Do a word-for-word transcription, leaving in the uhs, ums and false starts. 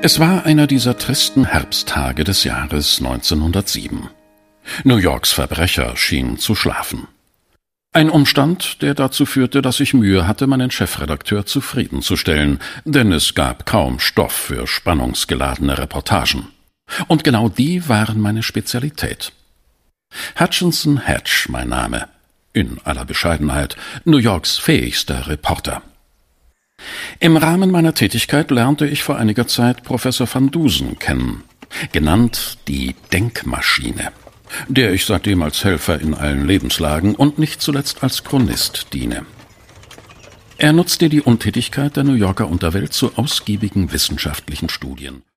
Es war einer dieser tristen Herbsttage des Jahres neunzehnhundertsieben. New Yorks Verbrecher schienen zu schlafen. Ein Umstand, der dazu führte, dass ich Mühe hatte, meinen Chefredakteur zufriedenzustellen, denn es gab kaum Stoff für spannungsgeladene Reportagen. Und genau die waren meine Spezialität. Hutchinson Hedge, mein Name. In aller Bescheidenheit, New Yorks fähigster Reporter. Im Rahmen meiner Tätigkeit lernte ich vor einiger Zeit Professor Van Dusen kennen, genannt die Denkmaschine, der ich seitdem als Helfer in allen Lebenslagen und nicht zuletzt als Chronist diene. Er nutzte die Untätigkeit der New Yorker Unterwelt zu ausgiebigen wissenschaftlichen Studien.